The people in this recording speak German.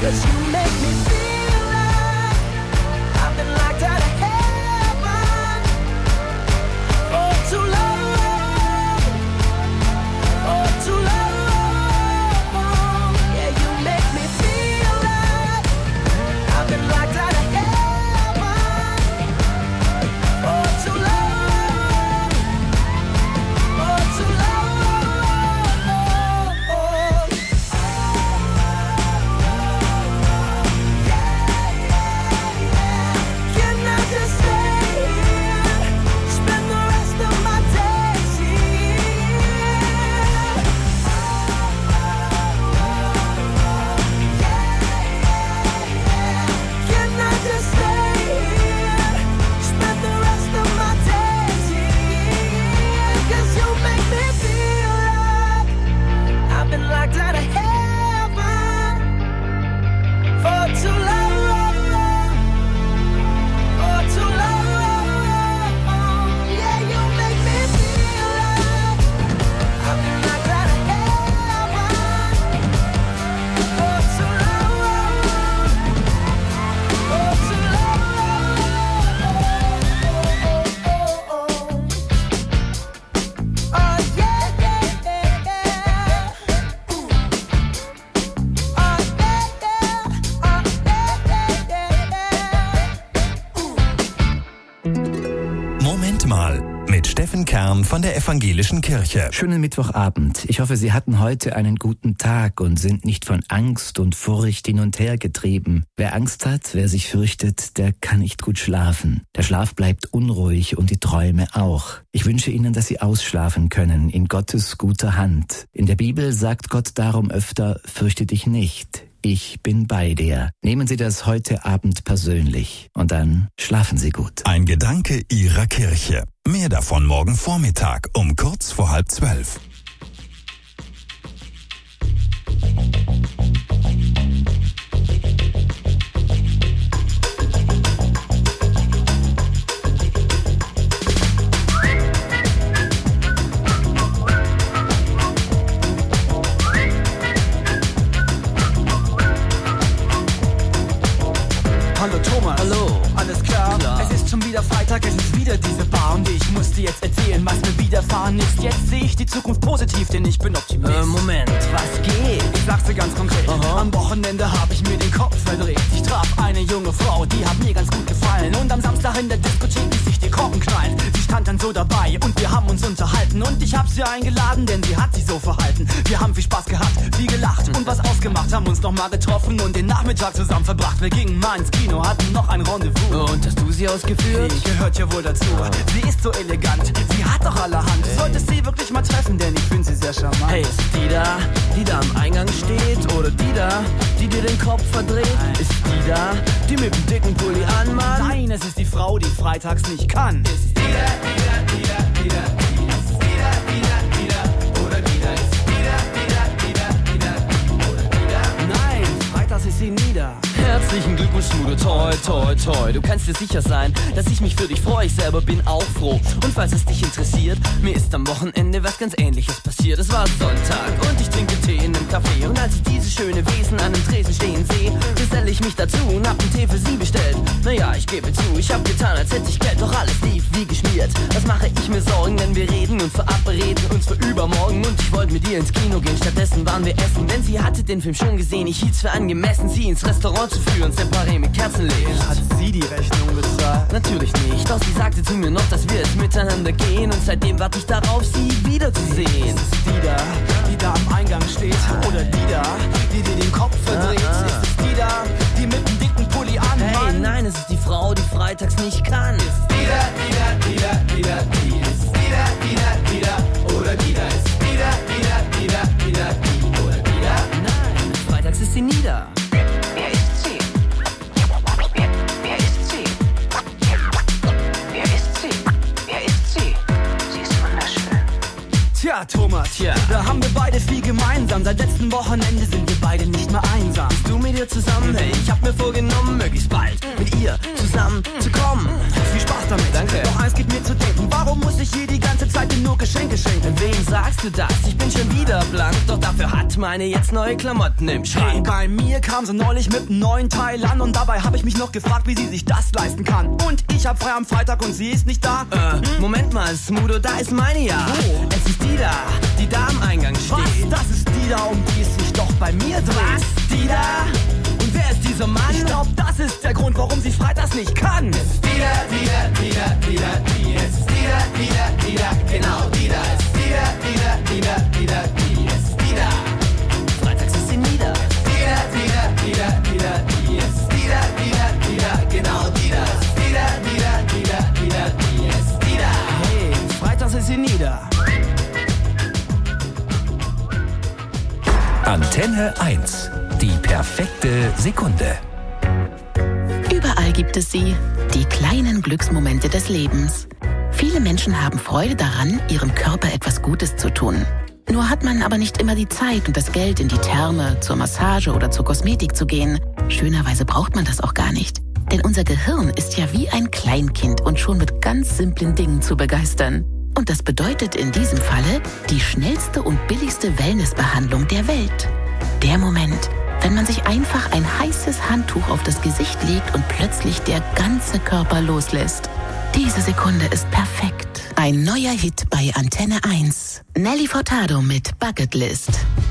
'Cause you make me feel like I've been locked out of heaven for too long, for too long. Yeah, you make me feel like I've been locked out of heaven for too long, for too long. Can I just stay here, spend the rest of my days here? Can I just stay here, spend the rest of my days here? 'Cause you make me feel like I've been locked out of heaven for too long, for too long. Yeah, you make me feel like I've been locked out of heaven for too long, for too long. Oh yeah, yeah, yeah, yeah. Oh yeah, yeah, oh yeah, yeah, yeah. Moment mal mit Steffen Kern von der Evangelischen Kirche. Schönen Mittwochabend. Ich hoffe, Sie hatten heute einen guten Tag und sind nicht von Angst und Furcht hin und her getrieben. Wer Angst hat, wer sich fürchtet, der kann nicht gut schlafen. Der Schlaf bleibt unruhig und die Träume auch. Ich wünsche Ihnen, dass Sie ausschlafen können in Gottes guter Hand. In der Bibel sagt Gott darum öfter, fürchte dich nicht. Ich bin bei dir. Nehmen Sie das heute Abend persönlich und dann schlafen Sie gut. Ein Gedanke Ihrer Kirche. Mehr davon morgen Vormittag um kurz vor 11:30. Hallo Thomas. Hallo. Alles klar? Klar. Es ist schon wieder Freitag, es ist wieder diese Bar und ich muss dir jetzt erzählen, was mir widerfahren ist. Jetzt sehe ich die Zukunft positiv, denn ich bin Optimist. Moment, was geht? Ich sag's dir ganz konkret. Aha. Am Wochenende habe ich mir den Kopf verdreht. Ich traf eine junge Frau, die hat mir ganz gut gefallen. Und am Samstag in der Diskothek ließ ich die Korken knallen. Sie stand dann so dabei und wir haben uns unterhalten. Und ich hab sie eingeladen, denn sie hat sich so verhalten. Wir haben viel Spaß gehabt, viel gelacht und was ausgemacht. Haben uns nochmal getroffen und den Nachmittag zusammen verbracht. Wir gingen mal ins Kino, hatten noch ein Rendezvous. Und hast du sie ausgeführt? Die gehört ja wohl dazu. Sie ist so elegant, sie hat doch allerhand. Du solltest sie wirklich mal treffen, denn ich finde sie sehr charmant. Hey, ist die da am Eingang steht? Oder die da, die dir den Kopf verdreht? Ist die da, die mit dem dicken Pulli anmacht? Nein, es ist die Frau, die freitags nicht kann. Ist die da, Nein, freitags ist sie nie da. Herzlichen Glückwunsch, Schmude, toi, toi, toi. Du kannst dir sicher sein, dass ich mich für dich freue. Ich selber bin auch froh. Und falls es dich interessiert, mir ist am Wochenende was ganz Ähnliches passiert. Es war Sonntag und ich trinke Tee in einem Café. Und als ich dieses schöne Wesen an einem Tresen stehen sehe, geselle ich mich dazu und hab einen Tee für sie bestellt. Naja, ich gebe zu, ich hab getan, als hätte ich Geld, doch alles lief wie geschmiert. Was mache ich mir Sorgen, denn wir reden und verabreden uns für übermorgen. Und ich wollte mit ihr ins Kino gehen, stattdessen waren wir essen. Denn sie hatte den Film schon gesehen, ich hielt's für angemessen, sie ins Restaurant zu führen, separé mit Kerzenlicht. Hat sie die Rechnung bezahlt? Natürlich nicht, doch sie sagte zu mir noch, dass wir jetzt miteinander gehen. Und seitdem warte ich darauf, sie wiederzusehen. Ist es die da am Eingang steht? Oder die da, die dir den Kopf verdreht? Ist es die da, die mit dem dicken Pulli anhat? Hey, nein, es ist die Frau, die freitags nicht kann. Ist die da, die ist die da, oder die da, ist die da, oder die da? Nein, freitags ist sie nie da. Wer ist sie? Wer ist sie? Wer ist sie? Wer ist sie? Sie ist wunderschön. Tja, Thomas, da haben wir beide viel gemeinsam. Seit letztem Wochenende sind wir beide nicht mehr einsam. Bist du mit ihr zusammen? Hey, ich hab mir vorgenommen, möglichst bald mit ihr zusammen zu kommen. Viel Spaß damit. Danke. Doch eins gibt mir zu denken, warum muss ich ihr die ganze Zeit nur Geschenke schenken? Wem sagst du das? Ich bin schon wieder blank, doch dafür hat meine jetzt neue Klamotten im Schrank. Hey, bei mir kam sie neulich mit einem neuen Teil an und dabei habe ich mich noch gefragt, wie sie sich das leisten kann. Und ich hab frei am Freitag und sie ist nicht da. Moment mal, Smudo, da ist meine ja. Wo? Es ist die da am Eingang steht. Was? Das ist die da, um die es sich doch bei mir dreht. Was? Die da? Und wer ist dieser Mann? Ich glaub, das ist der Grund, warum sie freitags nicht kann. Es ist die, es ist die, genau die da. Es ist die, es ist die da. Freitags ist sie nieder. Die, es ist die, genau die da. Es ist die, es ist die da. Hey, freitags ist sie nieder. Antenne 1. Die perfekte Sekunde. Überall gibt es sie, die kleinen Glücksmomente des Lebens. Viele Menschen haben Freude daran, ihrem Körper etwas Gutes zu tun. Nur hat man aber nicht immer die Zeit und das Geld, in die Therme, zur Massage oder zur Kosmetik zu gehen. Schönerweise braucht man das auch gar nicht. Denn unser Gehirn ist ja wie ein Kleinkind und schon mit ganz simplen Dingen zu begeistern. Und das bedeutet in diesem Falle die schnellste und billigste Wellnessbehandlung der Welt. Der Moment, wenn man sich einfach ein heißes Handtuch auf das Gesicht legt und plötzlich der ganze Körper loslässt. Diese Sekunde ist perfekt. Ein neuer Hit bei Antenne 1. Nelly Furtado mit Bucket List.